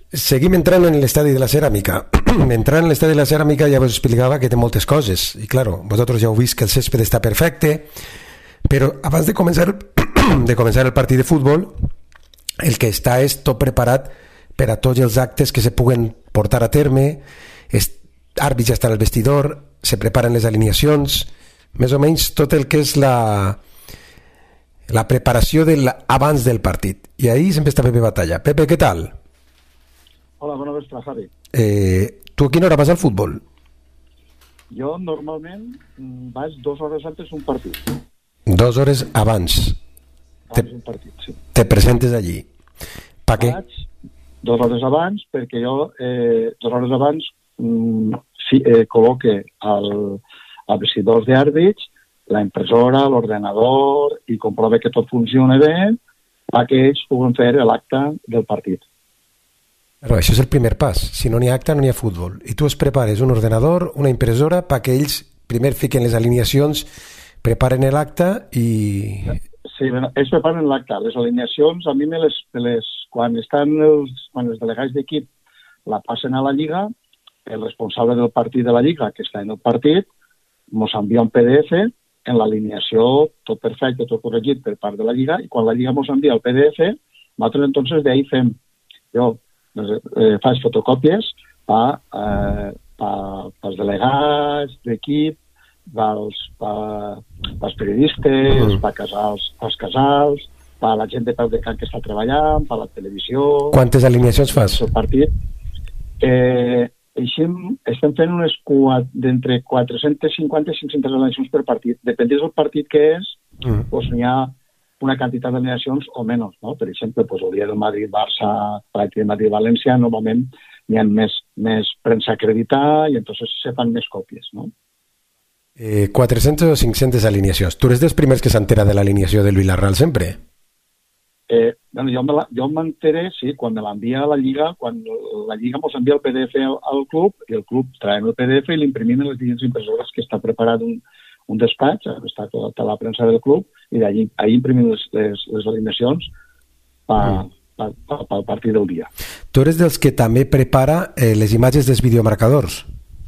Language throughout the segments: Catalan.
Seguim entrant en l'estadi de la ceràmica. Entrant en l'estadi de la ceràmica ja vos explicava que té moltes coses. I claro, vosaltres ja heu vist que el césped està perfecte, però abans de començar el partit de futbol, el que està és tot preparat per a tots els actes que se puguen portar a terme. Àrbits ja estan al vestidor, se preparen les alineacions, més o menys tot el que és la preparació abans del partit. I ahí sempre està Pepe Batalla. Pepe, què tal? Hola, bona vesprada, Javi. Tu a quina hora vas al futbol? Jo normalment vaig 2 hores antes d'un partit. 2 hores abans? Abans d'un partit, sí. Te presentes allí. Per què? Vaig 2 hores abans perquè jo 2 hores abans col·loque al vestidor d'àrbits la impressora, l'ordenador i comprove que tot funciona bé perquè ells puguen fer l'acte del partit. Però això és el primer pas. Si no n'hi ha acte, no n'hi ha futbol. I tu es prepares un ordenador, una impressora, perquè ells primer fiquen les alineacions, preparen l'acte i... Sí, ells preparen l'acte. Les alineacions, a mi quan els delegats d'equip la passen a la Lliga, el responsable del partit de la Lliga, que està en el partit, mos envia un PDF en l'alineació, tot perfecte, tot corregit per part de la Lliga, i quan la Lliga mos envia el PDF, nosaltres entonces d'ahí fem... Jo faig fotocòpies pels delegats d'equip, pels periodistes, pels casals, per la gent de peu de camp que està treballant, per la televisió... Quantes alineacions fas? El partit. Així estem fent d'entre 450 i 500 alineacions per partit. Depèn del partit que és, doncs n'hi ha una quantitat d'alineacions o menys, no? Per exemple, el dia del Madrid-Barça, el de Madrid-València, normalment n'hi ha més premsa acreditada i entonces se fan més còpies, no? 400 o 500 alineacions. Tu eres dels primers que s'entera de l'alineació del Villarreal sempre? Jo m'enteré, sí, quan me l'envia a la Lliga, quan la Lliga mos envia el PDF al club, i el club traiem el PDF i l'imprimim en les diferents impressores que està preparat un despatx, està tota la premsa del club, i d'allí imprimim les alineacions pel partit del dia. Tu eres dels que també prepara les imatges dels videomarcadors?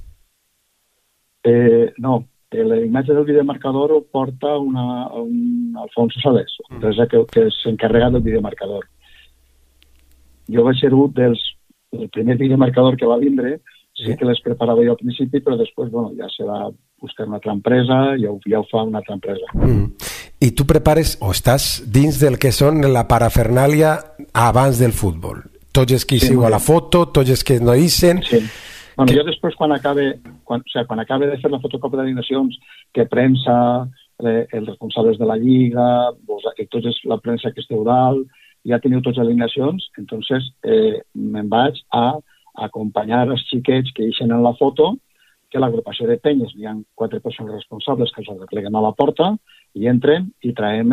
No, la imatge del videomarcador ho porta un Alfonso Salés, empresa que s'encarrega del videomarcador. Jo vaig ser un el primer videomarcador que va vindre, sí que les preparava jo al principi, però després, ja se va buscar una altra empresa i ja ho fa una altra empresa. I tu prepares, o estàs dins del que són la parafernàlia abans del futbol? Tots els que hi sigo a la foto, tots els que no hi isen... Sí. Jo després, quan acabe de fer la fotocòpia d'alineacions, que premsa, els responsables de la Lliga, tota la premsa que esteu dalt, ja teniu tots les alineacions, entonces me'n vaig a acompanyar els xiquets que ixen en la foto, que l'agrupació de penyes, hi ha 4 persones responsables que els arrepleguen a la porta i entren i traiem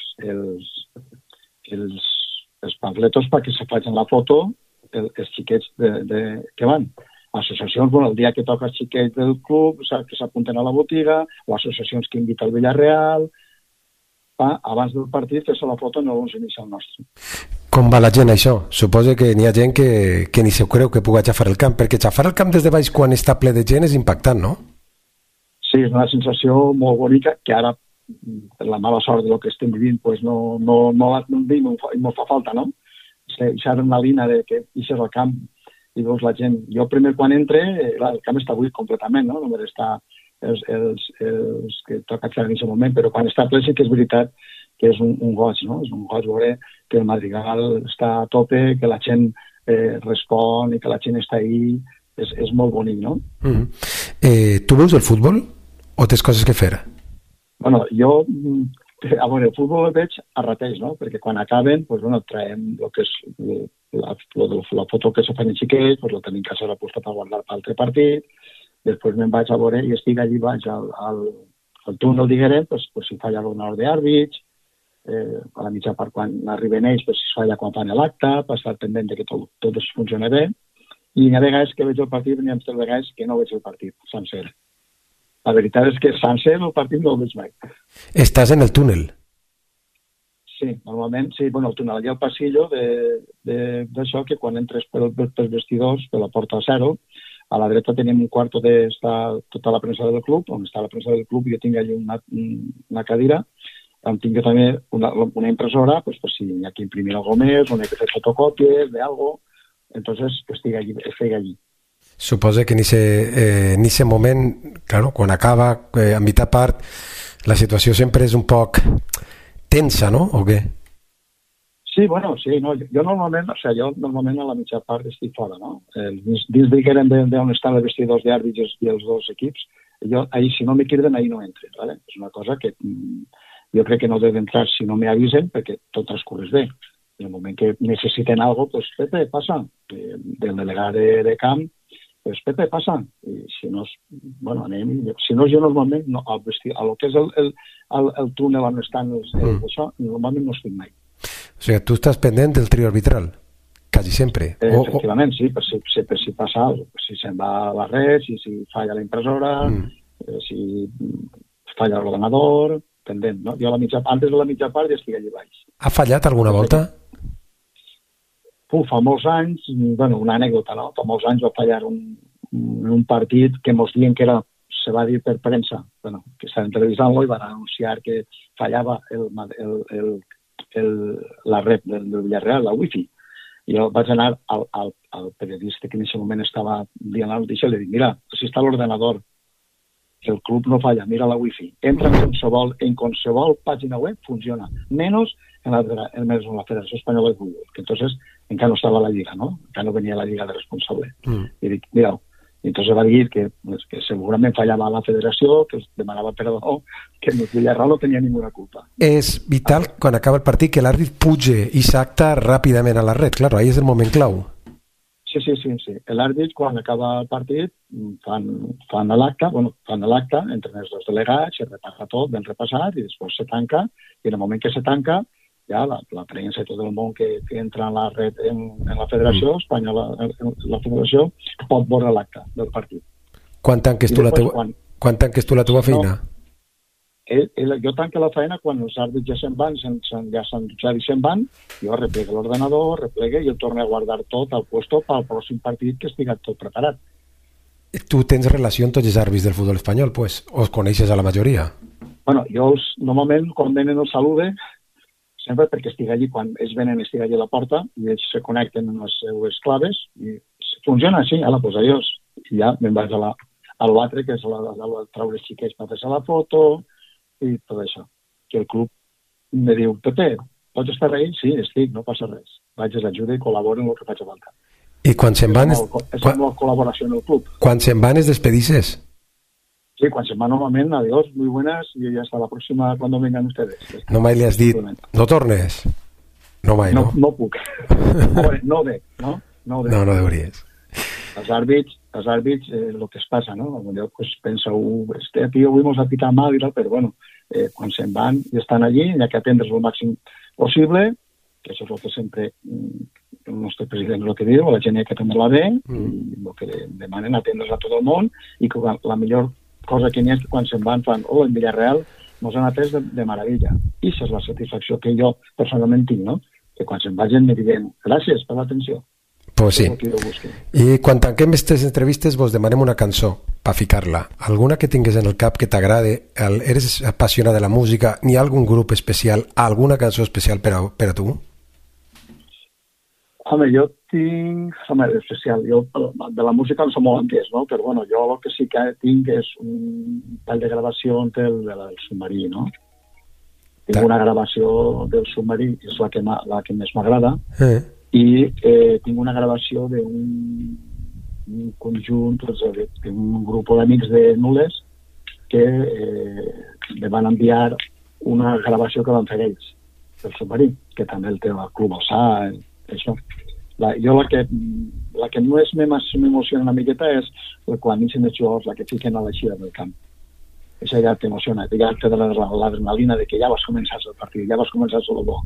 els pamfletos perquè se facin la foto els xiquets que van. Associacions, el dia que toca els xiquets del club, que s'apunten a la botiga, o associacions que invita al Villarreal, abans del partit, fer-se la foto no ens inicia el nostre. Com va la gent, això? Suposo que n'hi ha gent que ni se creu que pugui xafar el camp, perquè xafar el camp des de baix quan està ple de gent és impactant, no? Sí, és una sensació molt bonica, que ara, per la mala sort del que estem vivint, pues no la vivim i m'ho fa falta, no? Aquesta adrenalina de que ixes al camp i veus la gent. Jo primer quan entre, el camp està buit completament, no? Només està els que toca fer en aquest moment, però quan està ple sí que és veritat que és un goig, no? És un goig veure que el Madrigal està a tope, que la gent respon i que la gent està ahí. És molt bonic, no? Tu veus el futbol o tens coses que fer? Jo, el futbol el veig a rateix, no? Perquè quan acaben, traiem el que és la foto que se fan els xiquets, la tenim a casa posat per guardar per l'altre partit, després me'n vaig a veure i estic allí baix al túnel, diguem, si falla l'honor d'àrbits, a la mitja part quan arriben ells, si falla quan fan l'acte, per estar pendent que tot funciona bé, i hi ha vegades que veig el partit i hi ha vegades que no veig el partit sencer. La veritat és que sencer el partit no el veig mai. Estàs en el túnel? Sí, normalment, sí, bueno, el túnel hi ha el passillo d'això que quan entres pels vestidors, per la porta 0, a la dreta tenim un quarto on està tota la premsa del club, on està la premsa del club, jo tinc allà una cadira, on tinc també una impressora, pues, per si hi ha que imprimir algo més, on hi ha que fer fotocòpies d'algo, entonces estic allí. Suposo que en ese moment, claro, quan acaba a mitad part, la situació sempre és un poc tensa, ¿no? ¿O què? Sí, bueno, sí, no, jo normalment a la mitja part estic fora, no? Dins que eren d'on estan els vestidors d'àrbits i els dos equips, jo, ahí, si no me criden, ahí no entre, ¿vale? És una cosa que jo crec que no deu entrar si no me avisen, perquè tot transcurreix bé. En el moment que necessiten algo, pues Pepe, passa. Del delegat de camp, pues Pepe, passa. I si no, bueno, anem. Si no, jo normalment, no, a lo que és el túnel on estan això, normalment no estic mai. O sigui, tu estàs pendent del trio arbitral, quasi sempre. Efectivament, sí, per si passa alguna cosa, si se'n va la red, si falla la impressora, si falla l'ordenador, pendent, no? Jo antes de la mitja part ja estic allà baix. Ha fallat alguna volta? Fa molts anys, bueno, una anècdota, no? Fa molts anys va fallar un partit que mos diuen que era, se va dir per premsa, bueno, que estaven televisant-lo i van anunciar que fallava la red del Villarreal, la wifi. Jo vaig anar al periodista que en aquest moment estava dient la notícia i li dic, mira, si està l'ordenador, el club no falla, mira la wifi. Entra en qualsevol pàgina web, funciona. Menos en la Federació Espanyola de Futbol, que entonces encara no estava la Lliga, ¿no? Encara no venia la Lliga de responsable. I dic, mira, entonces va dir que segurament fallava la federació, que demanava perdó, que el Villarreal no tenia ninguna culpa. És vital, quan acaba el partit, que l'àrbit puge i s'acta ràpidament a la red. Claro, ahí és el moment clau. Sí. L'àrbit, quan acaba el partit, fan l'acte, entren els dos delegats, se repassa tot, ben repassat, i després se tanca, i en el moment que se tanca, ja la premsa i tot el món que entra en la red en la federació espanyola, la federació, pot veure l'acte del partit. Quan tanques tu la teva feina? Jo tanco la feina quan els àrbits ja se'n van, ja s'han dutxat i se'n van, jo replegue l'ordenador, i el torno a guardar tot al puesto pel pròxim partit que estigui tot preparat. Tu tens relació amb tots els àrbits del futbol espanyol, pues? O els coneixes a la majoria? Bueno, jo normalment quan venen els salude, sempre perquè estic allí, quan ells venen estic allí a la porta i ells se connecten amb les seues claves i funciona així, pues adiós. I ja me'n vaig a l'altre, que és treure els xiquets per fer la foto i tot això. Que el club me diu, Pepe, pots estar ahí? Sí, estic, no passa res. Vaig a l'ajuda i col·laboro en el que faig a falta. I quan se'n van... És una col·laboració en el club. Quan se'n van es despedisses? Sí, cuando se van normalment, adiós, muy buenas, y ya hasta la próxima cuando vengan ustedes. No mai li has dit, no tornes? No mai, no? No puc. No deuries. Els àrbits, el que es passa, no? Algun pues, pensa, este tío avui mos ha pitat mal i tal, però bueno, quan se'n van i estan allí, hi ha que atendre's el màxim possible, que això és el que sempre el nostre president és el que diu, la gent hi ha que atendre-la bé, i el que demanen atendre's a tot el món, i que la millor cosa que n'hi ha és que quan se'n van fan, en Villarreal mos han atès de meravella. I això és la satisfacció que jo personalment tinc, no? Que quan se'n vagin me diuen gràcies per l'atenció. Pues sí. I quan tanquem aquestes entrevistes vos demanem una cançó per ficar-la. Alguna que tingues en el cap que t'agrade, eres apassionada de la música, n'hi ha algun grup especial, alguna cançó especial per a tu? Home, jo tinc... Home, especial. Jo de la música no som molt entès, no? Però bueno, jo el que sí que tinc és un tall de gravació del submarí, no? Tinc una gravació del submarí, és la que més m'agrada, i tinc una gravació d'un conjunt, d'un grup d'amics de Nules que me van enviar una gravació que van fer ells del submarí, que també el té el Club Ossà, això. Jo la que més m'emociona una miqueta és quan inicia els jugadors, la que fiquen a l'eixida del camp. Això ja t'emociona, ja te dona l'adrenalina de que ja vas començar el partit, ja vas començar el bo.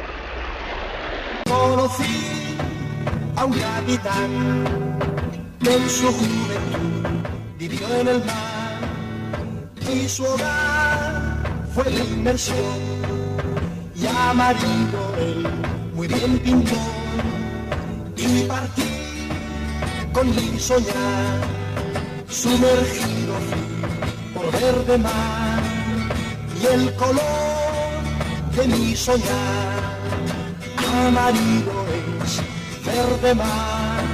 Conocí a un capitán que en su juventud vivió en el mar y su hogar fue la inmersión y amarillo él, muy bien pintó, y partí con mi soñar, sumergido por verde mar, y el color de mi soñar, amarillo es verde mar.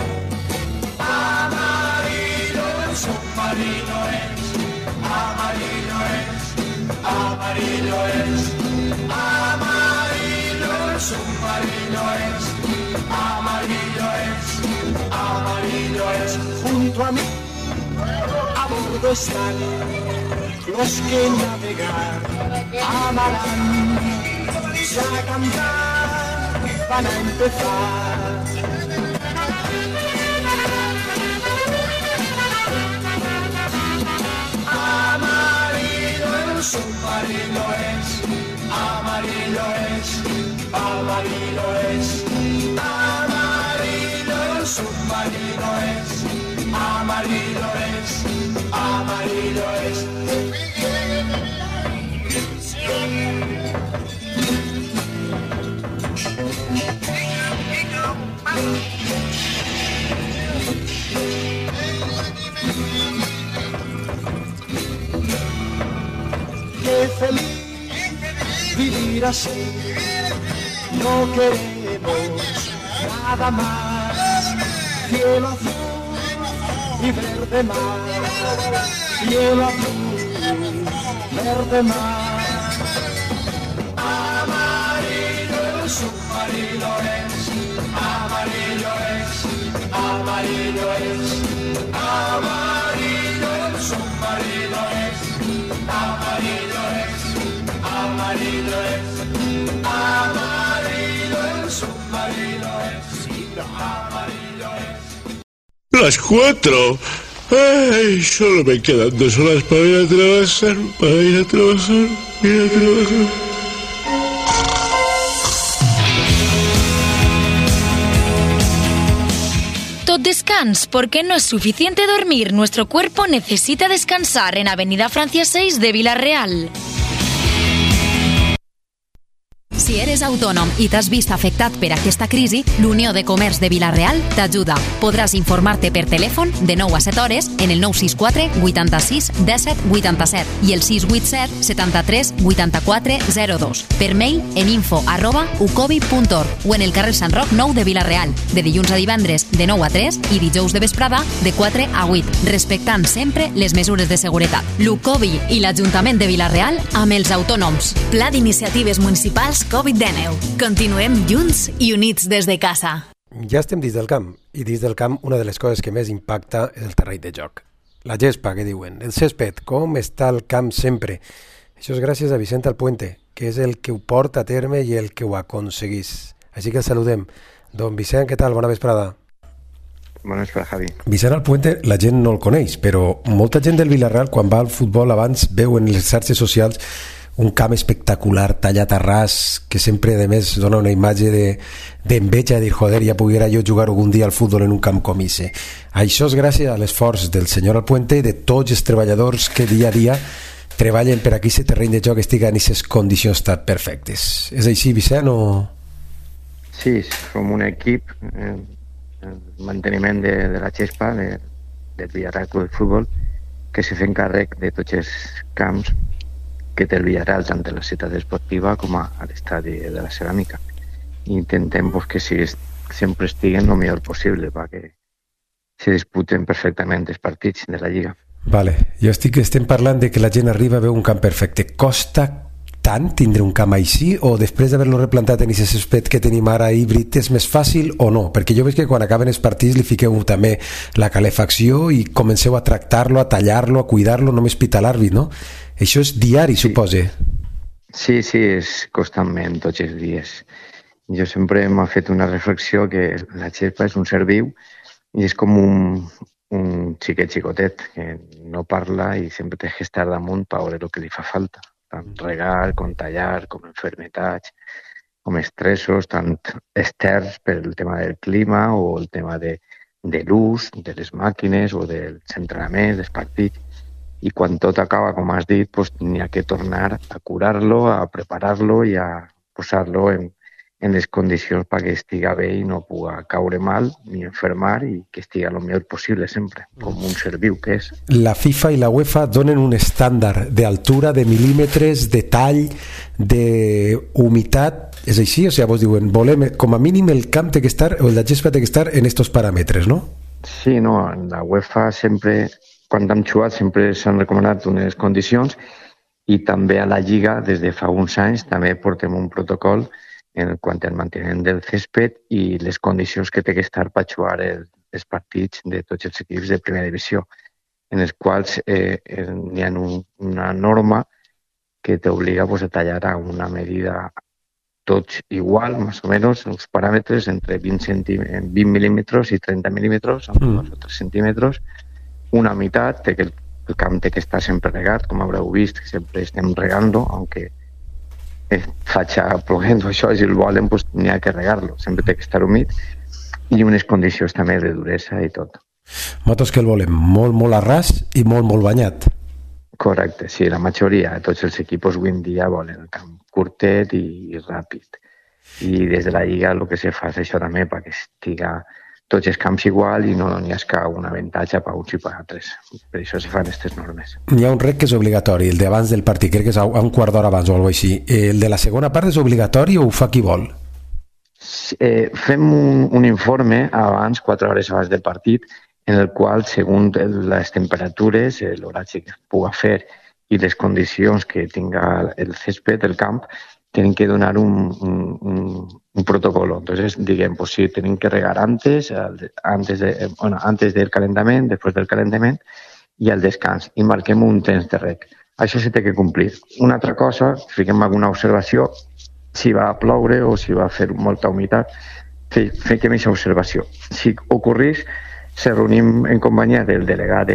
Amarillo el submarino es, amarillo es, amarillo es, amarillo el submarino es, amarillo es, amarillo es. Junto a mí, a bordo están los que navegar amarán, ya a cantar van a empezar. Amarillo el submarino es, amarillo es, amarillo es, amarillo el submarino es, amarillo es, amarillo es. Qué feliz vivir así, no queremos nada más. Cielo azul y verde mar, cielo azul, verde mar. Amarillo el submarino es, amarillo es, amarillo es, amarillo el submarino es, amarillo es, amarillo es, amarillo el submarino es, amarillo es. Las 4. Ay, solo me quedan 2 horas para ir a trabajar, ir a trabajar. Tot descans, porque no es suficiente dormir. Nuestro cuerpo necesita descansar en Avenida Francia 6 de Vila-real. Si eres autònom i t'has vist afectat per aquesta crisi, l'Unió de Comerç de Vila-real t'ajuda. Podràs informar-te per telèfon de 9 a 7 hores en el 964 86 17 87 i el 687 73 84 02. Per mail en info@ucovi.org o en el carrer Sant Roc 9 de Vila-real, de dilluns a divendres de 9 a 3 i dijous de vesprada de 4 a 8, respectant sempre les mesures de seguretat. L'Ucovi i l'Ajuntament de Vila-real amb els autònoms. Pla d'Iniciatives Municipals Covid-19. Continuem junts i units des de casa. Ja estem dins del camp, i dins del camp una de les coses que més impacta és el terreny de joc. La gespa, que diuen, el césped, com està el camp sempre. Això és gràcies a Vicent Alpuente, que és el que ho porta a terme i el que ho aconseguís. Així que el saludem. Don Vicent, què tal? Bona vesprada. Bona vesprada, Javi. Vicent Alpuente, la gent no el coneix, però molta gent del Vila-real, quan va al futbol abans, veu en les xarxes socials un camp espectacular, tallat a ras, que sempre, a més, dona una imatge d'enveja, de dir, joder, ja poguera jo jugar algun dia al futbol en un camp com ese. Això és gràcies a l'esforç del senyor Alpuente i de tots els treballadors que dia a dia treballen per aquí aquest terreny de joc estigui en aquestes condicions tan perfectes. És així, Vicent, o...? Sí, som un equip, el manteniment de la gespa, del Villarreal Club de Futbol, que se fa càrrec de tots els camps que té el Villarreal, tant a la ciutat esportiva com a l'estadi de la ceràmica. Intentem que sempre estiguen el millor possible perquè se disputen perfectament els partits de la Lliga. Vale, estem parlant de que la gent arriba a veure un camp perfecte. Costa tant tindre un camp així, o després d'haver-lo replantat en aquest césped que tenim ara híbrid és més fàcil o no? Perquè jo veig que quan acaben els partits li fiqueu també la calefacció i comenceu a tractar-lo, a tallar-lo, a cuidar-lo, només pita l'àrbit, no? Això és diari, sí. Supose. Sí, és constantment, tots els dies. Jo sempre m'ha fet una reflexió que la gespa és un ser viu i és com un xicotet que no parla i sempre té que estar damunt per veure el que li fa falta. Tant regar, com tallar, com enfermetats, com estressos, tant externs per el tema del clima o el tema de l'ús de les màquines o dels entrenaments, dels partits. i quan tot acaba, com has dit, pues, n'hi ha que tornar a curar-lo, a preparar-lo i a posar-lo en les condicions perquè estiga bé i no pugui caure mal ni enfermar i que estigui el millor possible sempre, com un ser viu que és. La FIFA i la UEFA donen un estàndard d'altura, de mil·límetres, de tall, d'humitat, és així? O sigui, vos diuen, volem, com a mínim el camp té que estar, o la gespa té que estar en estos paràmetres, no? Sí, no, en la UEFA sempre, quan hem jugat, sempre s'han recomanat unes condicions i també a la Lliga, des de fa uns anys, també portem un protocol en quant al manteniment del césped i les condicions que té que estar per jugar els partits de tots els equips de primera divisió, en els quals hi ha una norma que t'obliga pues, a tallar a una medida tots igual, més o menys, uns paràmetres entre 20 mil·límetres i 30 mil·límetres, amb 2 o 3 centímetres, una meitat, que el camp té que estar sempre regat, com haureu vist, que sempre estem regant-lo, aunque faig plovent o això, si el volen, pues, n'hi ha que regar-lo, sempre té que estar humit, i unes condicions també de duresa i tot. Nosaltres que el volem molt, molt a ras i molt, molt banyat. Correcte, sí, la majoria de tots els equips avui en dia volen el camp curtet i ràpid. I des de la Lliga el que se fa és això també, perquè estiga tots els camps igual i no n'hi ha un avantatge per uns i per altres. Per això se fan aquestes normes. Hi ha un rec que és obligatori, el d'abans del partit, crec que és a un quart d'hora abans o alguna cosa així. El de la segona part és obligatori o ho fa qui vol? Fem un informe abans, 4 hores abans del partit, en el qual, segons les temperatures, l'horatge que es pugui fer i les condicions que tinga el césped, el camp, tienen que donar un protocolo. Entonces, digamos, pues sí, tienen que regar antes del calentament, després del calentament i al descans. I marquem un temps de reg. Això se té que complir. Una altra cosa, fiquem alguna observació, si va a ploure o si va a fer molta humitat, fiquem aquesta observació. Si ocorreix, se reunim en companyia del delegat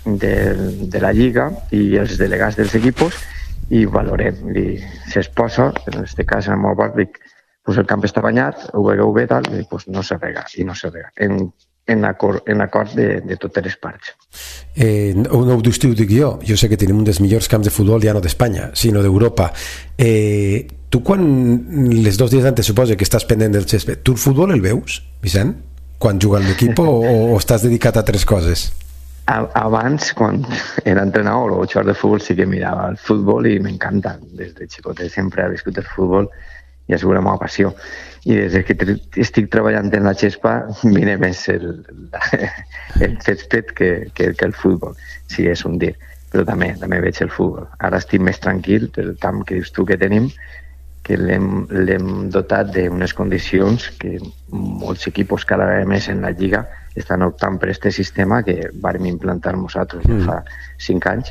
de la Lliga i els delegats dels equipos i valorem. Si es posa, en aquest cas en el meu part, pues el camp està banyat, ho veieu bé, tal, i pues no se rega, i no se rega, en acord de totes les parts. No ho dius tu, ho dic jo. Jo sé que tenim un dels millors camps de futbol ja no d'Espanya, sinó d'Europa. Tu quan, les 2 dies antes, suposa que estàs pendent del césped, tu el futbol el veus, Vicent? Quan juga l'equip o estàs dedicat a altres coses? Abans, quan era entrenador o jugador de futbol, sí que mirava el futbol i m'encanta. Des de xicotet sempre he viscut el futbol i ha sigut la meva passió. I des que estic treballant en la gespa, mira més el césped que el futbol, si és un dir. Però també veig el futbol. Ara estic més tranquil pel camp que dius tu que tenim, que l'hem dotat d'unes condicions que molts equips cada vegada més en la Lliga estan optant per aquest sistema que vam implantar nosaltres ja fa 5 anys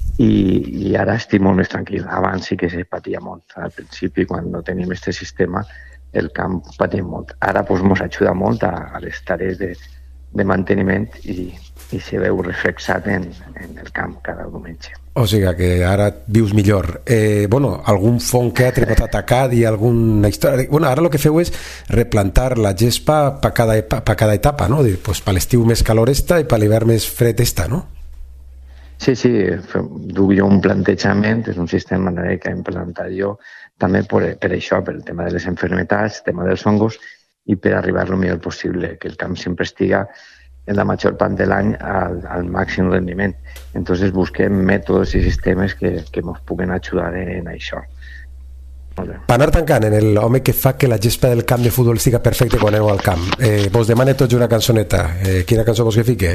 i ara estic molt més tranquil. Abans sí que se patia molt. Al principi, quan no tenim aquest sistema, el camp patia molt. Ara ens ajuda molt a les tarees de manteniment i se veu reflexat en el camp cada diumenge. O sigui que ara vius millor. Algun fong que ha tripat atacat i alguna història... Ara el que feu és replantar la gespa per cada etapa, no? Pues per l'estiu més calor esta i per l'hivern més fred esta, no? Sí, duc jo un plantejament, és un sistema que he implantat jo també per això, per el tema de les enfermetats, el tema dels hongos i per arribar el millor possible, que el camp sempre estiga en la major part de l'any al màxim rendiment. Entonces busquem mètodes i sistemes que ens puguen ajudar en això. Per anar tancant en l'home que fa que la gespa del camp de futbol estigui perfecte quan aneu al camp, vos demane tots una cançoneta. Quina cançó vos que fique?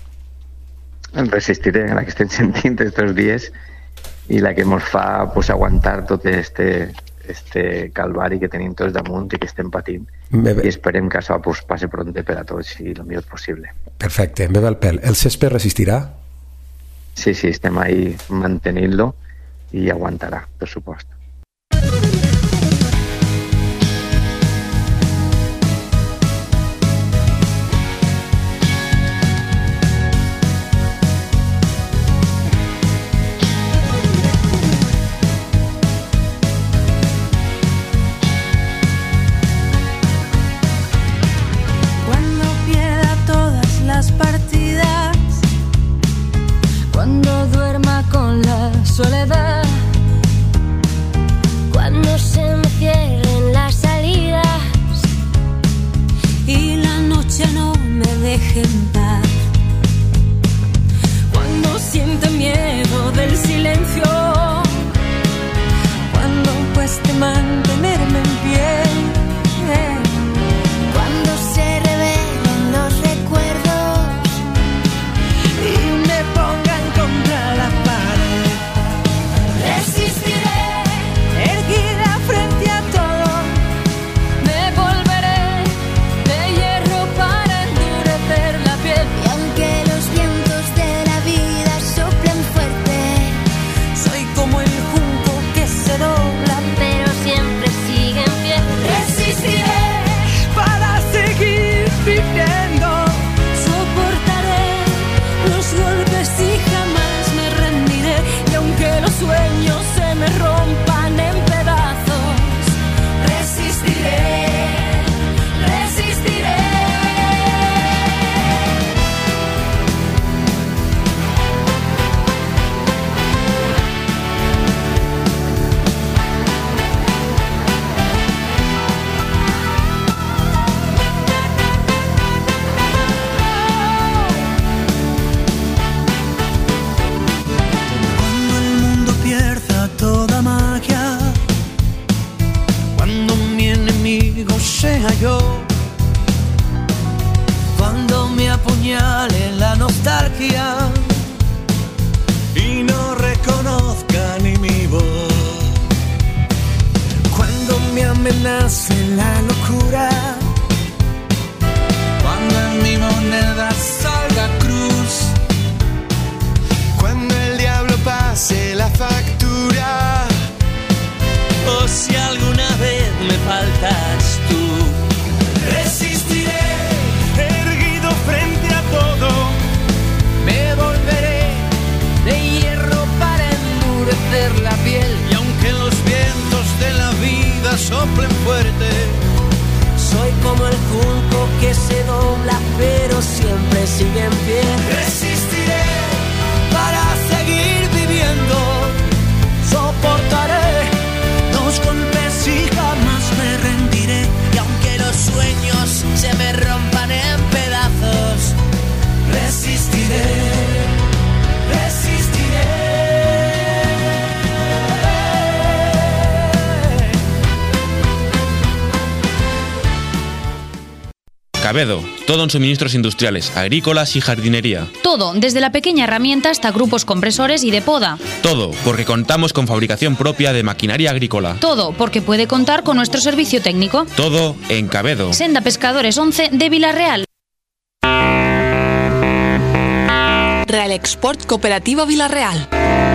Resistiré, la que estem sentint estos dies i la que ens fa aguantar tot este calvari que tenim tots damunt i que estem patint i esperem que això passi pront per a tots i el millor possible. Perfecte, em ve el pèl. El césped resistirà? Sí, estem ahí mantenint-lo i aguantarà, per supost. Partidas, cuando duermo deje en paz. Cuando siente miedo del silencio, cuando cueste mantenerme en pie, cuando se revelen los recuerdos y me pongan contra la pared, resistiré, erguida frente a todo, me volveré de hierro para endurecer la piel. Y aunque los vientos de la vida soplen fuerte, soy como el junco que se dobla, pero siempre sigue en pie. resistiré para seguir viviendo, soportaré los golpes y jamás me rendiré. Y aunque los sueños se me rompan en pedazos, resistiré, resistiré. Cuando el mundo pierda toda magia, cuando mi enemigo sea yo, cuando me apuñale la nostalgia y no reconozca ni mi voz, cuando me amenace la locura, cuando en mi moneda salga cruz, cuando el diablo pase la factura, o si alguna vez me faltas tú, resistiré, erguido frente a todo, me volveré De hierro para endurecer la piel. y aunque los vientos de la vida soplen fuerte, Soy como el junco que se dobla, pero siempre sigue en pie. resistiré para seguir viviendo, Soportaré los golpes y jamás me rendiré, y aunque los sueños se me rompan en pedazos, resistiré, resistiré. Cabedo, todo en suministros industriales, agrícolas y jardinería. Todo, desde la pequeña herramienta hasta grupos compresores y de poda. Todo, porque contamos con fabricación propia de maquinaria agrícola. Todo, porque puede contar con nuestro servicio técnico. Todo en Cabedo. Senda Pescadores 11 de Vilarreal. Real Export Cooperativa Vilarreal.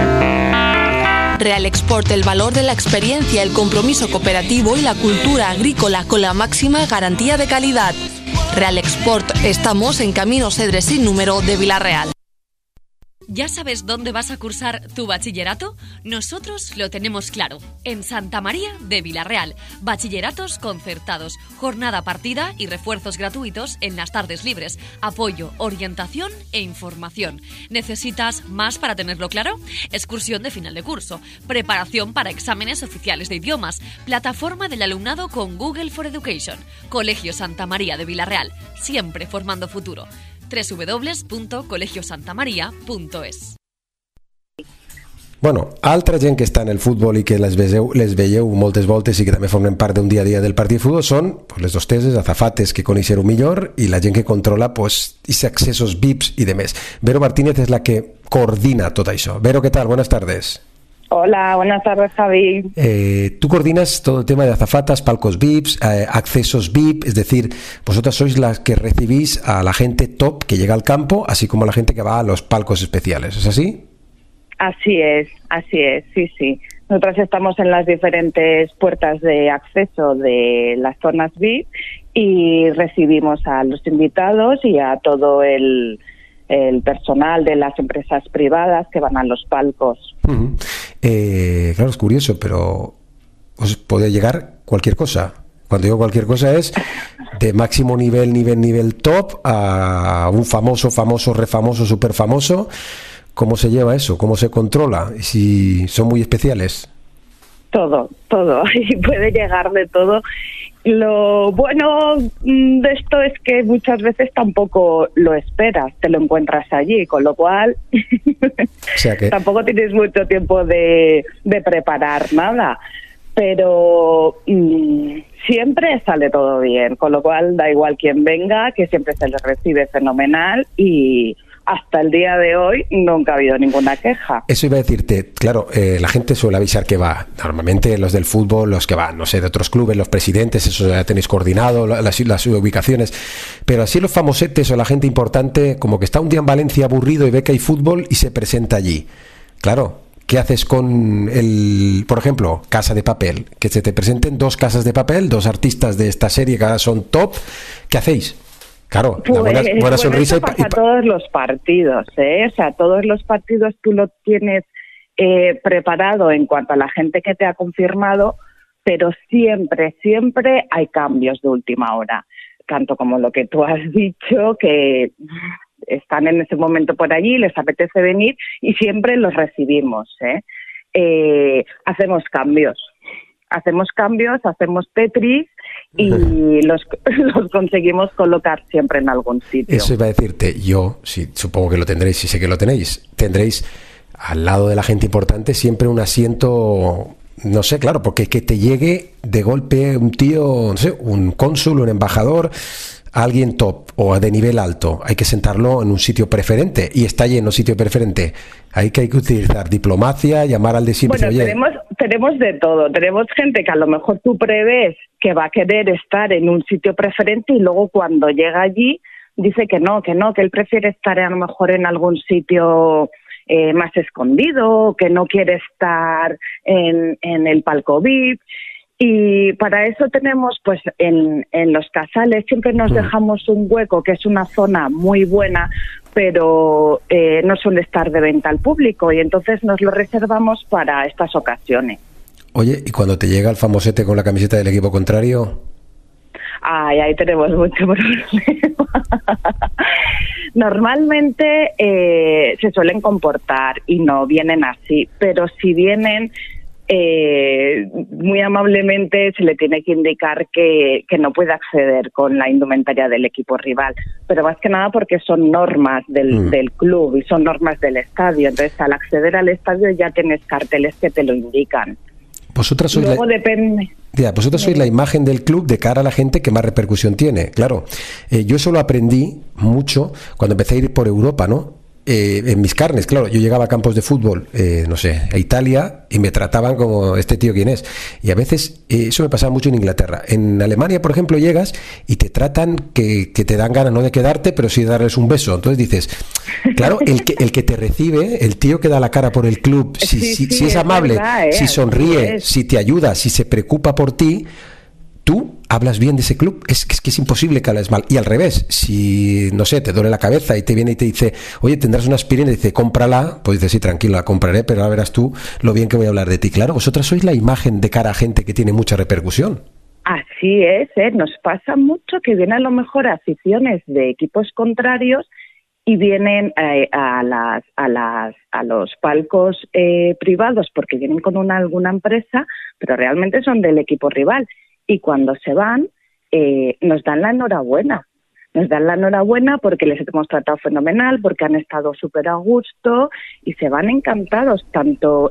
Real Export, el valor de la experiencia, el compromiso cooperativo y la cultura agrícola con la máxima garantía de calidad. Real Export, estamos en Camino Cedres sin número de Vilarreal. ¿Ya sabes dónde vas a cursar tu bachillerato? Nosotros lo tenemos claro. En Santa María de Vilarreal. Bachilleratos concertados, jornada partida y refuerzos gratuitos en las tardes libres. Apoyo, orientación e información. ¿Necesitas más para tenerlo claro? Excursión de final de curso. Preparación para exámenes oficiales de idiomas. Plataforma del alumnado con Google for Education. Colegio Santa María de Vilarreal. Siempre formando futuro. www.colegiosantamaria.es. Bueno, altra gent que està en el futbol i que les veieu moltes voltes i que també formen part d'un dia a dia del partit de futbol són pues, les hosteses, azafates que coneixeu millor i la gent que controla pues, i accessos VIPs i demés. Vero Martínez és la que coordina tot això. Vero, ¿qué tal? Buenas tardes. Hola, buenas tardes, Javi. Tú coordinas todo el tema de azafatas, palcos VIPs, accesos VIP, es decir, vosotras sois las que recibís a la gente top que llega al campo, así como a la gente que va a los palcos especiales, ¿es así? Así es, sí, sí. Nosotras estamos en las diferentes puertas de acceso de las zonas VIP y recibimos a los invitados y a todo el personal de las empresas privadas que van a los palcos. Uh-huh. Claro, es curioso, pero os puede llegar cualquier cosa. Cuando digo cualquier cosa es de máximo nivel top a un famoso, refamoso, super famoso. ¿Cómo se lleva eso? ¿Cómo se controla? ¿Y si son muy especiales? Todo. Y puede llegar de todo. Lo bueno de esto es que muchas veces tampoco lo esperas, te lo encuentras allí, con lo cual O sea que... tampoco tienes mucho tiempo de preparar nada, pero siempre sale todo bien, con lo cual da igual quién venga, que siempre se les recibe fenomenal y hasta el día de hoy nunca ha habido ninguna queja. Eso iba a decirte, claro, la gente suele avisar que va. Normalmente los del fútbol, los que van, no sé, de otros clubes, los presidentes, eso ya tenéis coordinado, las ubicaciones. Pero así los famosetes o la gente importante, como que está un día en Valencia aburrido y ve que hay fútbol y se presenta allí. Claro, ¿qué haces con por ejemplo, Casa de Papel? Que se te presenten 2 Casas de Papel, 2 artistas de esta serie que ahora son top. ¿Qué hacéis? Claro, Pues, una buena sonrisa eso pasa a todos los partidos, ¿eh? O sea, todos los partidos tú lo tienes preparado en cuanto a la gente que te ha confirmado, pero siempre hay cambios de última hora, tanto como lo que tú has dicho, que están en ese momento por allí, les apetece venir y siempre los recibimos, ¿eh? Hacemos cambios, hacemos Tetris y los conseguimos colocar siempre en algún sitio. Eso iba a decirte, yo, sí, supongo que lo tendréis, sí sé que lo tenéis, tendréis al lado de la gente importante siempre un asiento, no sé, claro, porque que te llegue de golpe un tío, no sé, un cónsul, un embajador, alguien top o de nivel alto, hay que sentarlo en un sitio preferente y está lleno sitio preferente. Hay que utilizar diplomacia, llamar al de siempre. Bueno, tenemos de todo. Tenemos gente que a lo mejor tú prevés que va a querer estar en un sitio preferente y luego cuando llega allí dice que no, que él prefiere estar a lo mejor en algún sitio más escondido, que no quiere estar en el palco VIP. Y para eso tenemos, pues en los casales siempre nos dejamos un hueco, que es una zona muy buena, pero no suele estar de venta al público y entonces nos lo reservamos para estas ocasiones. Oye, ¿y cuando te llega el famosete con la camiseta del equipo contrario? Ay, ahí tenemos mucho problema. Normalmente se suelen comportar y no vienen así, pero si vienen... muy amablemente se le tiene que indicar que no puede acceder con la indumentaria del equipo rival, pero más que nada porque son normas del club y son normas del estadio, entonces al acceder al estadio ya tienes carteles que te lo indican. Vosotras sois depende. Vosotros sois la imagen del club de cara a la gente que más repercusión tiene, claro. Yo eso lo aprendí mucho cuando empecé a ir por Europa, ¿no? En mis carnes, claro, yo llegaba a campos de fútbol, no sé, a Italia y me trataban como este tío quién es. Y a veces eso me pasaba mucho en Inglaterra. En Alemania, por ejemplo, llegas y te tratan que te dan ganas no de quedarte, pero sí de darles un beso. Entonces dices, claro, el que te recibe, el tío que da la cara por el club, si es amable, verdad, si sonríe, si te ayuda, si se preocupa por ti, tú hablas bien de ese club, es que es imposible que hables mal. Y al revés, si, no sé, te duele la cabeza y te viene y te dice, oye, tendrás una aspirina y dice, cómprala, pues dices, sí, tranquilo, la compraré, pero ahora verás tú lo bien que voy a hablar de ti. Claro, vosotras sois la imagen de cara a gente que tiene mucha repercusión. Así es, nos pasa mucho que vienen a lo mejor aficiones de equipos contrarios y vienen a los palcos privados porque vienen con alguna empresa, pero realmente son del equipo rival. Y cuando se van, nos dan la enhorabuena. Nos dan la enhorabuena porque les hemos tratado fenomenal, porque han estado súper a gusto y se van encantados, tanto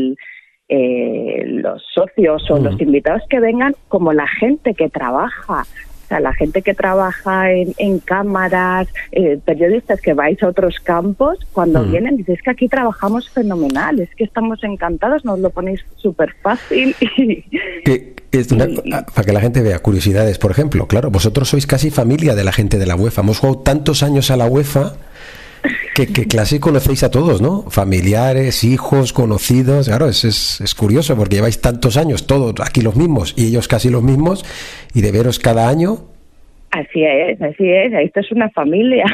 los socios o los invitados que vengan como la gente que trabaja. O sea, la gente que trabaja en cámaras, periodistas que vais a otros campos, cuando vienen, dices que aquí trabajamos fenomenal, es que estamos encantados, nos lo ponéis súper fácil. Para que la gente vea curiosidades, por ejemplo, claro, vosotros sois casi familia de la gente de la UEFA. Hemos jugado tantos años a la UEFA que casi conocéis a todos, ¿no? Familiares, hijos, conocidos. Claro, es curioso porque lleváis tantos años, todos aquí los mismos y ellos casi los mismos, y de veros cada año. Así es. Esto es una familia.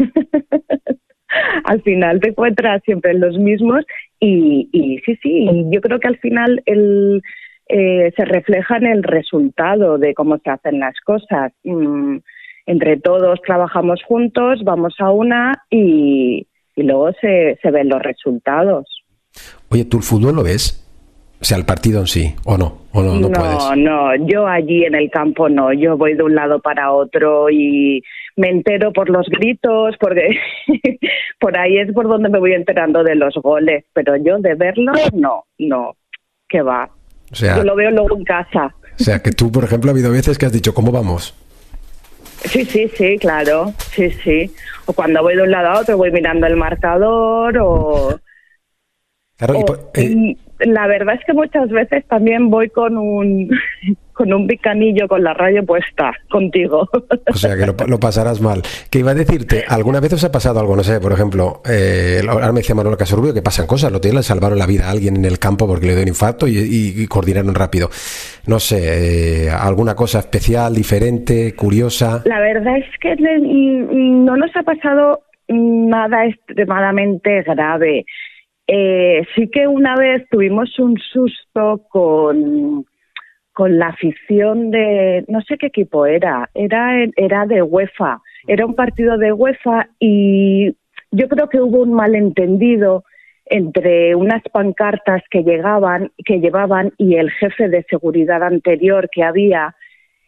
Al final te encuentras siempre los mismos y sí, yo creo que al final se refleja en el resultado de cómo se hacen las cosas. Entre todos trabajamos juntos, vamos a una y luego se ven los resultados. Oye, ¿tú el fútbol lo ves? sea, el partido en sí, ¿o no? ¿O no puedes? No, yo allí en el campo no, yo voy de un lado para otro y me entero por los gritos, porque por ahí es por donde me voy enterando de los goles, pero yo de verlo, no, que va. O sea, yo lo veo luego en casa. O sea, que tú, por ejemplo, ha habido veces que has dicho, ¿cómo vamos? Sí, claro, sí. O cuando voy de un lado a otro voy mirando el marcador o... Claro, y la verdad es que muchas veces también voy con un bicanillo con la radio puesta contigo. O sea, que lo pasarás mal. Que iba a decirte, ¿alguna vez os ha pasado algo? No sé, por ejemplo, ahora me decía Manuel Casorrubio que pasan cosas. Lo le salvaron la vida a alguien en el campo porque le dio un infarto y coordinaron rápido. No sé, ¿alguna cosa especial, diferente, curiosa? La verdad es que no nos ha pasado nada extremadamente grave. Sí que una vez tuvimos un susto con la afición de, no sé qué equipo era de UEFA, era un partido de UEFA y yo creo que hubo un malentendido entre unas pancartas que llevaban y el jefe de seguridad anterior que había,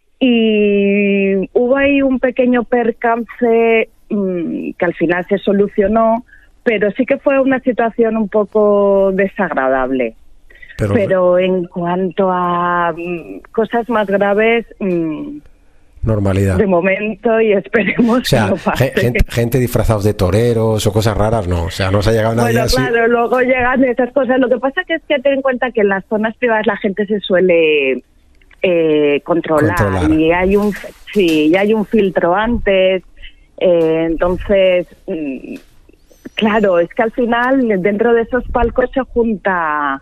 y hubo ahí un pequeño percance que al final se solucionó, pero sí que fue una situación un poco desagradable. Pero en cuanto a cosas más graves, normalidad. De momento, y esperemos que no pase. Gente disfrazados de toreros o cosas raras, no. O sea, no se ha llegado nadie bueno, así. Claro, luego llegan esas cosas. Lo que pasa que es que ten en cuenta que en las zonas privadas la gente se suele controlar. Y hay un filtro antes. Entonces... Claro, es que al final dentro de esos palcos se junta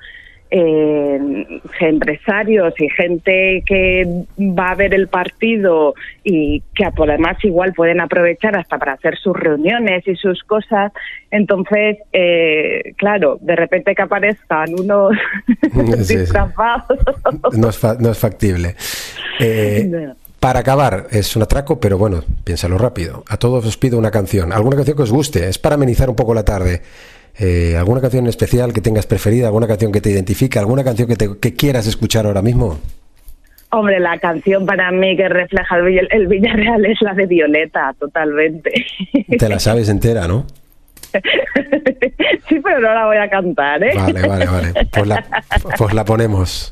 empresarios y gente que va a ver el partido y que además igual pueden aprovechar hasta para hacer sus reuniones y sus cosas. Entonces, claro, de repente que aparezcan unos disfrazados. No es factible. Para acabar, es un atraco, pero bueno, piénsalo rápido. A todos os pido una canción. ¿Alguna canción que os guste? Es para amenizar un poco la tarde. ¿Alguna canción en especial que tengas preferida? ¿Alguna canción que te identifique? ¿Alguna canción que quieras escuchar ahora mismo? Hombre, la canción para mí que refleja el Villarreal es la de Violeta, totalmente. Te la sabes entera, ¿no? Sí, pero no la voy a cantar, ¿eh? Vale. Pues la ponemos.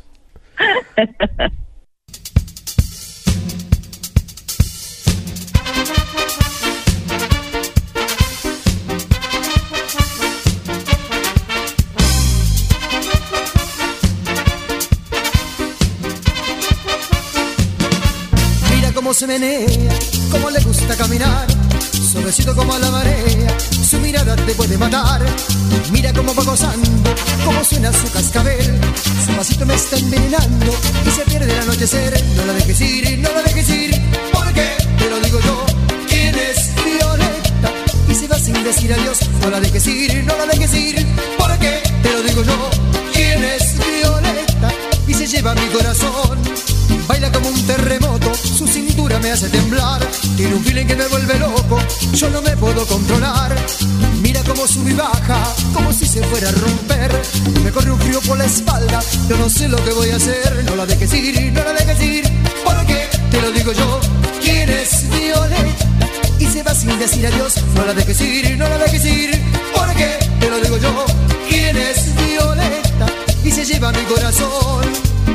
Cómo se menea, cómo le gusta caminar, suavecito como a la marea, su mirada te puede matar. Mira cómo va gozando, cómo suena su cascabel, su pasito me está envenenando y se pierde el anochecer. No la dejes ir, no la dejes ir, porque te lo digo yo, ¿quién es Violeta? Y se va sin decir adiós. No la dejes ir, no la dejes ir, porque te lo digo yo, ¿quién es Violeta? Y se lleva mi corazón. Baila como un terremoto, su cintura me hace temblar. Tiene un feeling que me vuelve loco, yo no me puedo controlar. Mira cómo sube y baja, como si se fuera a romper. Me corre un frío por la espalda, yo no sé lo que voy a hacer. No la dejes ir, no la dejes ir, porque te lo digo yo, ¿quién es Violeta? Y se va sin decir adiós. No la dejes ir, no la dejes ir, porque te lo digo yo, ¿quién es Violeta? Y se lleva mi corazón.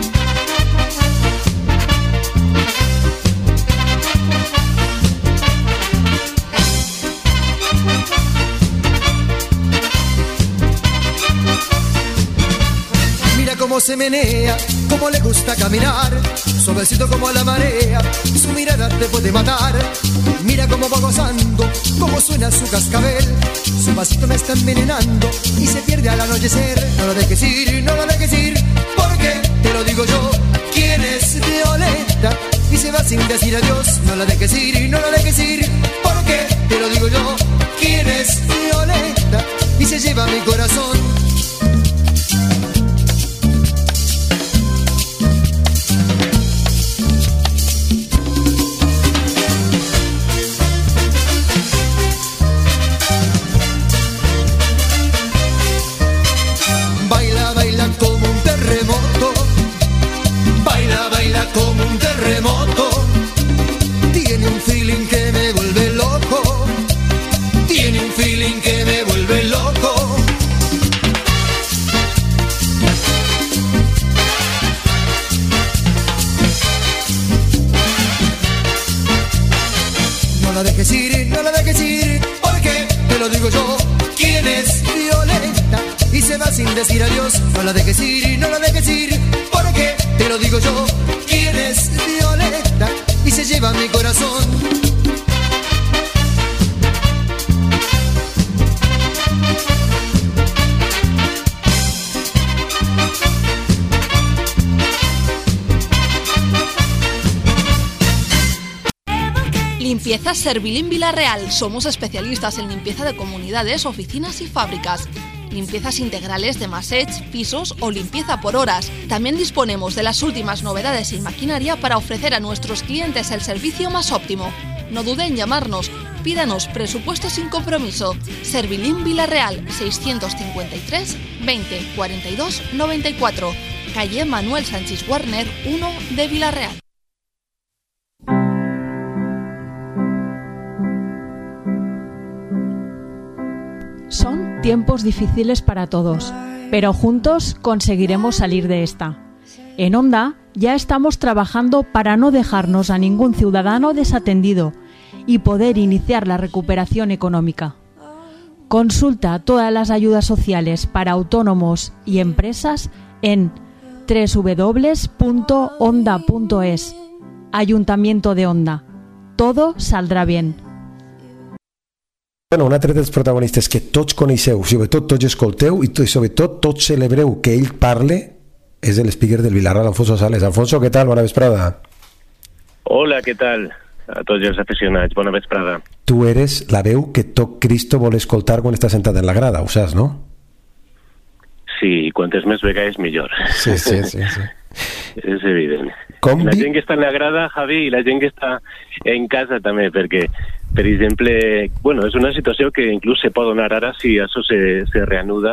Cómo se menea, cómo le gusta caminar, suavecito como a la marea, su mirada te puede matar. Mira cómo va gozando, cómo suena su cascabel, su pasito me está envenenando y se pierde al anochecer. No la dejes ir, no la dejes ir, porque te lo digo yo, ¿quién es Violeta? Y se va sin decir adiós. No la dejes ir, no la dejes ir, porque te lo digo yo, ¿quién es Violeta? Y se lleva mi corazón. Baila como un terremoto, que decir, porque te lo digo yo. ¿Quién es Violeta? Y se va sin decir adiós. No la dejes ir, no la dejes ir, porque te lo digo yo. ¿Quién es Violeta? Y se lleva mi corazón. Limpieza Servilín Villarreal. Somos especialistas en limpieza de comunidades, oficinas y fábricas. Limpiezas integrales de massage, pisos o limpieza por horas. También disponemos de las últimas novedades en maquinaria para ofrecer a nuestros clientes el servicio más óptimo. No dude en llamarnos. Pídanos presupuesto sin compromiso. Servilín Villarreal, 653 20 42 94. Calle Manuel Sánchez Warner, 1 de Villarreal. Son tiempos difíciles para todos, pero juntos conseguiremos salir de esta. En Onda ya estamos trabajando para no dejarnos a ningún ciudadano desatendido y poder iniciar la recuperación económica. Consulta todas las ayudas sociales para autónomos y empresas en www.onda.es. Ayuntamiento de Onda. Todo saldrà bien. Bueno, un altre dels protagonistes que tots coneixeu, sobretot tots escolteu i sobretot tots celebreu que ell parle és el speaker del Villarreal, Alfonso Sales. Alfonso, què tal? Bona vesprada. Hola, què tal? A tots els aficionats, bona vesprada. Tu eres la veu que tot Cristo vol escoltar quan està sentat en la grada, ho saps, no? Sí, quantes més vegades millor. Sí. És evident. La gent que està en la grada, Javi, i la gent que està en casa també, perquè, per exemple, bueno, és una situació que inclús se pot donar ara si això se reanuda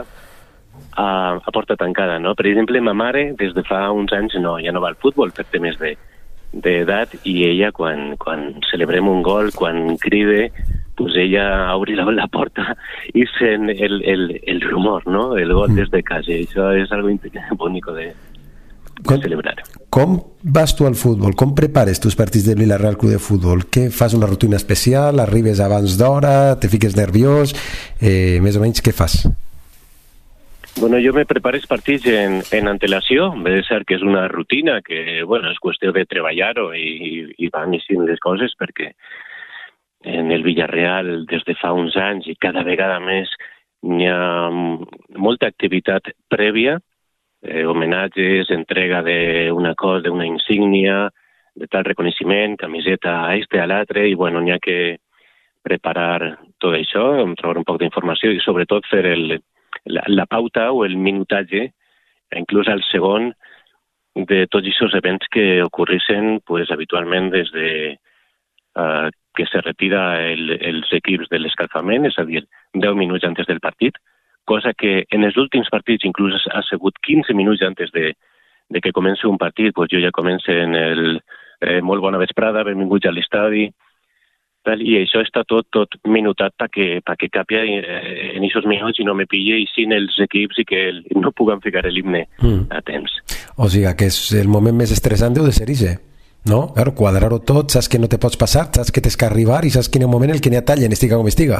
a porta tancada, no? Per exemple, ma mare, des de fa uns anys, ja no va al futbol per temes d'edat, i ella, quan celebrem un gol, quan cride, pues ella obri la porta i sent el rumor, no? El gol des de casa. I això és algo bonic de celebrar. Com vas tu al futbol? Com prepares tus partits del Villarreal Club de Futbol? Què fas, una rutina especial? Arribes abans d'hora? Te fiques nerviós? Més o menys, què fas? Bueno, jo me preparo els partits en antelació. Ve ser que és una rutina que, bueno, és qüestió de treballar-ho i van eixint les coses, perquè en el Villarreal des de fa uns anys i cada vegada més n'hi ha molta activitat prèvia, homenatges, entrega d'una cosa, d'una insígnia, de tal reconeixement, camiseta a este, a l'altre, i bueno, n'hi ha que preparar tot això, trobar un poc d'informació i sobretot fer la pauta o el minutatge, inclús al segon, de tots aquests events que ocorrissin pues, habitualment des de que se retira els equips de l'escalfament, és a dir, 10 minuts antes del partit, cosa que en els últims partits inclús ha sigut 15 minuts antes de que comenci un partit, pues jo ja començo en el molt bona vesprada, benvinguts a l'estadi, i això està tot minutat perquè capi en aquests minuts i no me pille i sin els equips i que no puguen ficar l'himne a temps. O sigui que és el moment més estressant deu de ser això, no? Claro, quadrar-ho tot, saps que no te pots passar, saps que tens que arribar i saps quin moment el que n'hi ha tallen, estiga com estiga.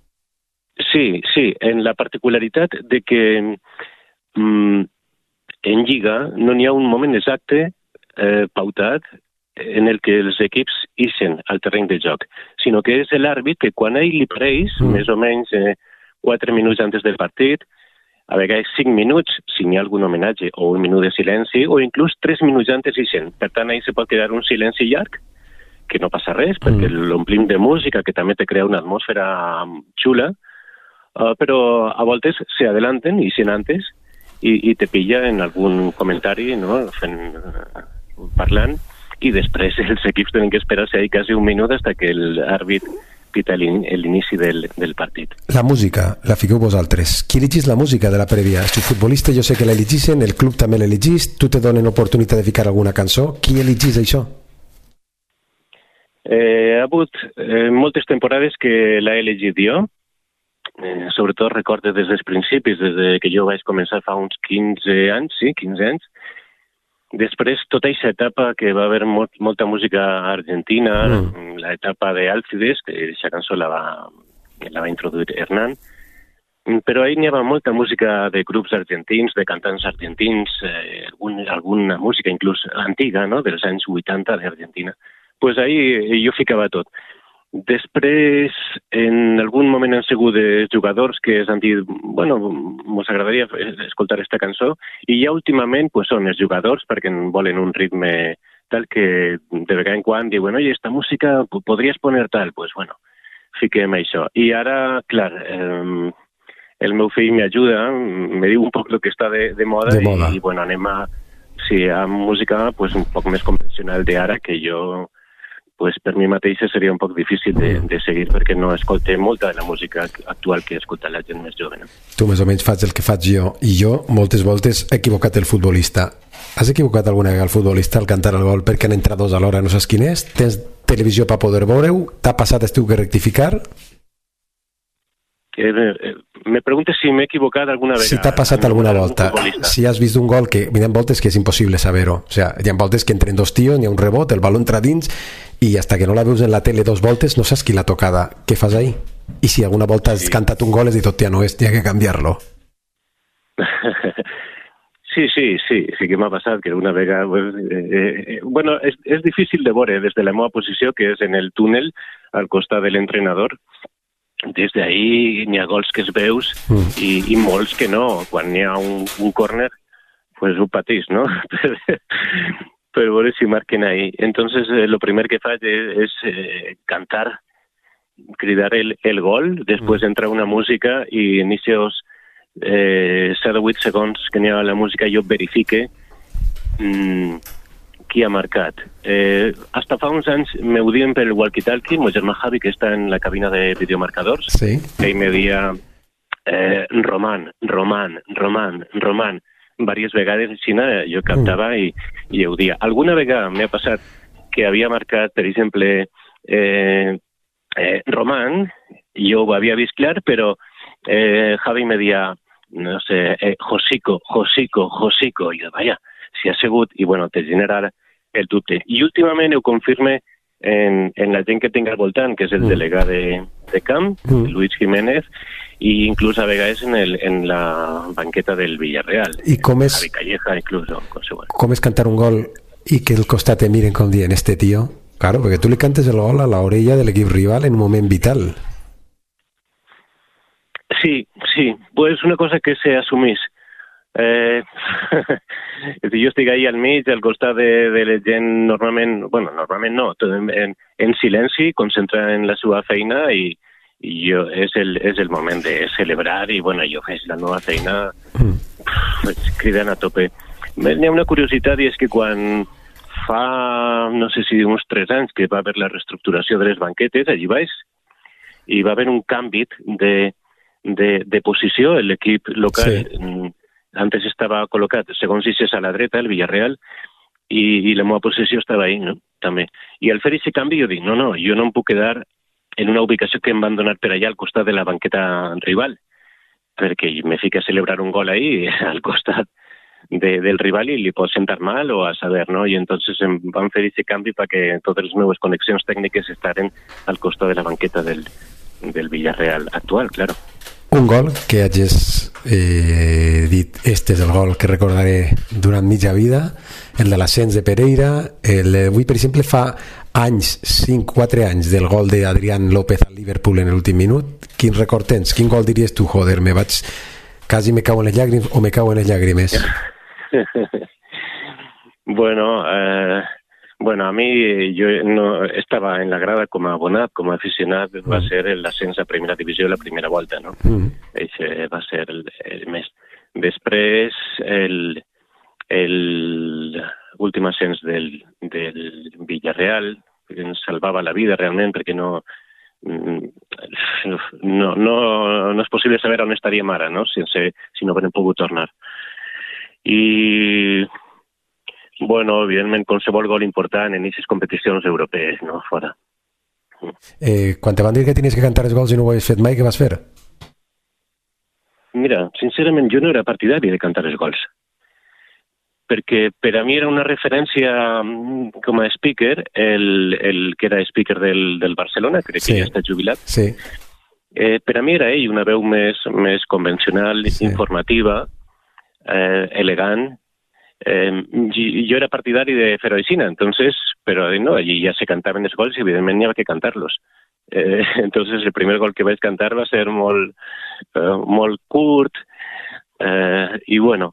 Sí, en la particularitat de que en Lliga no n'hi ha un moment exacte pautat en el que els equips ixen al terreny de joc, sinó que és l'àrbit que quan ell li pareix, més o menys 4 minuts antes del partit, a vegades 5 minuts, si n'hi ha algun homenatge, o 1 minut de silenci, o inclús 3 minuts antes ixen. Per tant, ahí se pot quedar un silenci llarg, que no passa res, perquè l'omplim de música, que també te crea una atmosfera xula, però a voltes se adelanten i sin antes i te pilla en algun comentari, no? Parlant, i després els equips tenen que esperar-se ahí quasi un minut fins que l'àrbit pita l'inici del partit. La música, la fiqueu vosaltres. Qui elegís la música de la prèvia? Els futbolistes jo sé que l'elegixen, el club també l'elegís, tu te donen oportunitat de ficar alguna cançó. Qui elegís això? Ha hagut moltes temporades que l'he elegit jo, sobretot recordo des dels principis, des que jo vaig començar fa uns 15 anys, Després, tota aquesta etapa que va haver molta música argentina, l'etapa d'Álcides, que aquesta cançó la va introduir Hernán, però ahí n'hi havia molta música de grups argentins, de cantants argentins, alguna música inclús antiga, no?, dels anys 80 d'Argentina. Pues ahí jo ficava tot. Després, en algun moment han sigut jugadors que han dit, bueno, mos agradaria escoltar esta cançó, i ja últimament pues, són els jugadors perquè volen un ritme tal que de vegada en quan diuen, oye, esta música podries poner tal, pues bueno, fiquem això. I ara, clar, el meu fill m'ajuda, me diu un poc el que està de moda, i bueno, anem a música pues, un poc més convencional d'ara, que jo, pues, per mi mateixa seria un poc difícil de seguir, perquè no escolté molta de la música actual que escolta la gent més jove. No? Tu més o menys fas el que faig jo, i jo moltes voltes he equivocat el futbolista. Has equivocat alguna vegada el futbolista al cantar el gol perquè han entrat dos alhora, no saps quin és? Tens televisió per poder veure-ho? T'ha passat, has tingut que rectificar? Me preguntes si m'he equivocat alguna vegada. Si t'ha passat alguna volta, si has vist un gol que hi ha voltes que és impossible saber-ho, o sea, hi ha voltes que entren dos tios, n'hi ha un rebot, el baló entra dins i hasta que no la veus en la tele dos voltes no saps qui l'ha tocada. Què fas ahí? I si alguna volta has cantat un gol has dit, hòstia, no és, n'hi ha que canviar-lo. Sí que m'ha passat que una vegada... bueno, és difícil de veure des de la meva posició, que és en el túnel al costat de l'entrenador. Des d'ahí n'hi ha gols que es veus i molts que no. Quan n'hi ha un córner, pues ho patís, no? Per veure si marquen ahí. Entonces, lo primer que faig és cantar, cridar el gol, després entra una música i en aquests 7 o 8 segons que n'hi ha la música jo verifique qui ha marcat. Hasta fa uns anys me ho diuen pel walkie-talkie, el meu germà Javi, que està en la cabina de videomarcadors, que ell me deia Román, diverses vegades jo captava i ho dia. Alguna vegada m'ha passat que havia marcat, per exemple, Román, jo ho havia vist clar, però Javi me deia, no sé, Josico, i jo, vaja, si ha sigut, i bueno, te genera el dubte. I últimament ho confirme en la gent que tinc al voltant, que és el delegat de camp, Luis Jiménez, i inclús a vegades en la banqueta del Villarreal. I com és... Javi Calleja, inclús. Com és cantar un gol i que el costat te miren com dient, este tío? Claro, perquè tu li cantes el gol a la orella de l'equip rival en un moment vital. Sí, pues una cosa que se assumís. Jo estic ahí al mig, al costat de la gent normalment no, en silenci, concentrada en la seva feina i jo, és el moment de celebrar i bueno, jo faig la nova feina cridant a tope. N'hi ha una curiositat i és que quan fa, no sé si uns 3 anys que va haver la reestructuració de les banquetes, allí baix, i va haver un canvi de posició, l'equip local antes estava col·locat segons eixes a la dreta, el Villarreal, i la meva posició estava ahí, no? També. I al fer aquest canvi jo dic, no, jo no em puc quedar en una ubicació que em van donar per allà al costat de la banqueta rival, perquè me fica a celebrar un gol ahí al costat del rival i li pot sentar mal o a saber, no? I entonces em van fer aquest canvi perquè totes les meves connexions tècniques estaren al costat de la banqueta del Villarreal actual, claro. Un gol que hagis dit, este és el gol que recordaré durant mitja vida, el de l'ascens de Pereira, avui, per exemple, fa anys, 4 anys, del gol d'Adrián López al Liverpool en l'últim minut. Quin record tens? Quin gol diries tu? Joder, quasi me cago en les llàgrimes o me cago en les llàgrimes? Bueno, a mi, jo no estava en la grada com a abonat, com a aficionat, va ser l'ascens a primera divisió la primera volta, no? Això va ser el més. Després, l'últim ascens del Villarreal, que ens salvava la vida realment, perquè no és possible saber on estaríem ara, no? Si no haguem pogut tornar. I... bueno, evidentment, qualsevol gol important en aquestes competicions europees, no? Fora. Quan te van dir que tenies que cantar els gols i no ho havies fet mai, què vas fer? Mira, sincerament, jo no era partidari de cantar els gols. perquè per a mi era una referència com a speaker, el que era speaker del Barcelona, crec que ja està jubilat. Sí. Per a mi era ell una veu més convencional, informativa, elegant. Jo era partidari de fer-ho així, entonces, però no, allí ja se cantaven els gols i evidentment n'hi havia que cantar-los. Entonces el primer gol que vaig cantar va ser molt curt i bueno,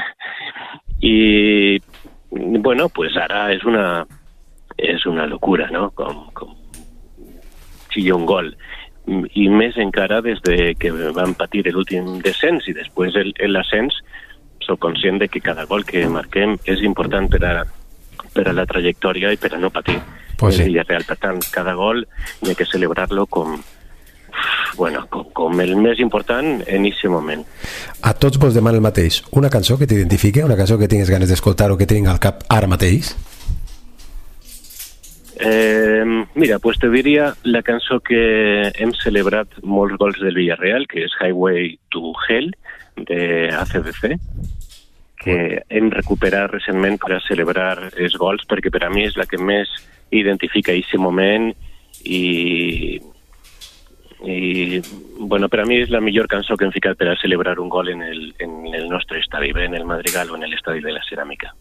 pues ara és una locura, no? Com xilla un gol. I més encara des de que van patir l'últim descens i després l'ascens, soc conscient de que cada gol que marquem és important per a la trajectòria i per a no patir. Pues sí. Villarreal, per tant, cada gol hi ha que celebrar-lo com el més important en aquest moment. A tots vos demano el mateix. Una cançó que t'identifique, una cançó que tingues ganes d'escoltar o que tinc al cap ara mateix? Mira, pues te diria la cançó que hem celebrat molts gols del Villarreal, que és Highway to Hell, de ACDC, que hem recuperat recentment per a celebrar els gols, perquè per a mi és la que més identifica aquest moment i bueno, per a mi és la millor cançó que hem ficat per a celebrar un gol en el nostre estadi, bé en el Madrigal o en l'estadi de la Ceràmica.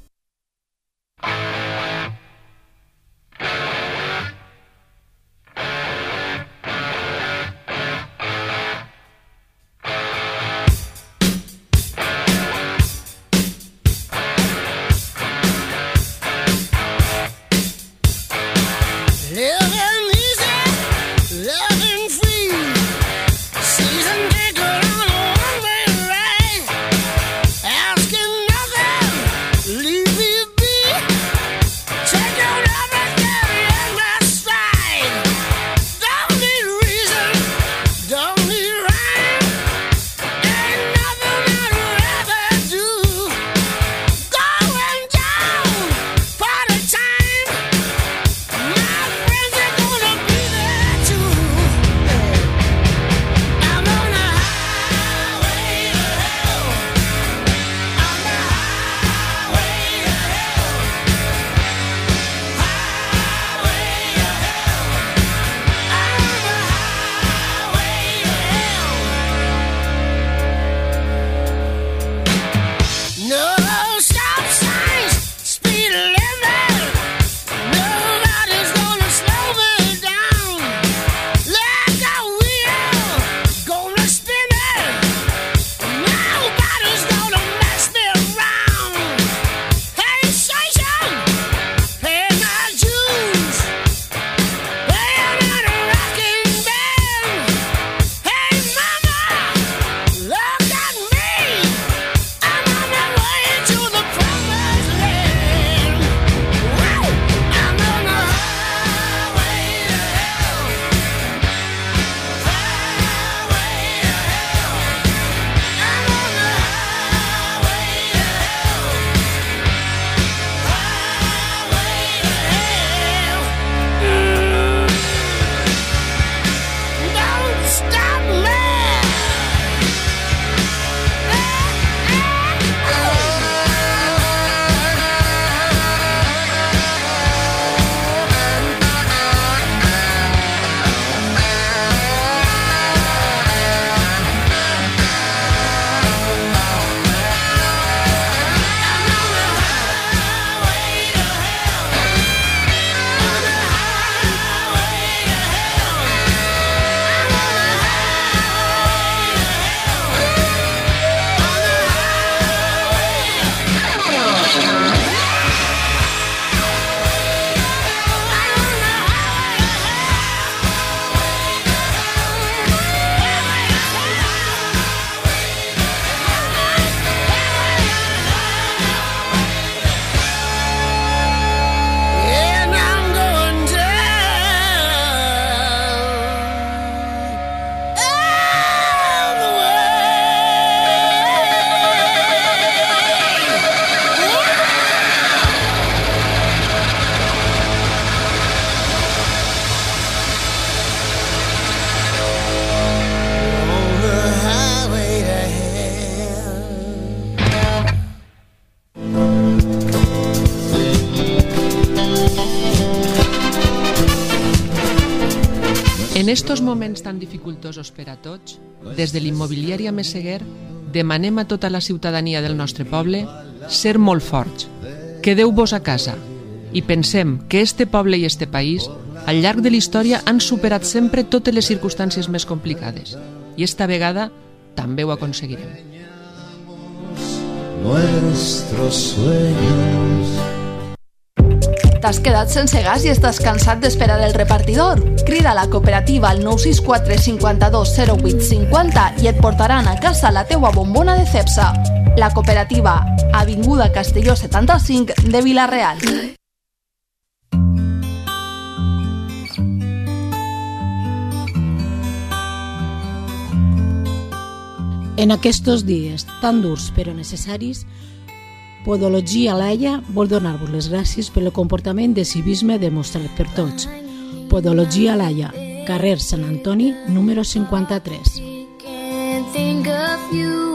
Asking nothing, leave me be. En estos moments tan dificultosos per a tots, des de l'immobiliària Meseguer demanem a tota la ciutadania del nostre poble ser molt forts, quedeu-vos a casa i pensem que este poble i este país al llarg de la història han superat sempre totes les circumstàncies més complicades i esta vegada també ho aconseguirem. Nuestros sueños. T'has quedat sense gas i estàs cansat d'esperar el repartidor? Crida a la cooperativa al 964 52 08 50 i et portaran a casa la teua bombona de Cepsa. La cooperativa, Avinguda Castelló 75 de Vila-real. En aquests dies tan durs però necessaris, Podologia Laia vol donar-vos les gràcies pel comportament de civisme demostrat per tots. Podologia Laia, carrer Sant Antoni, número 53.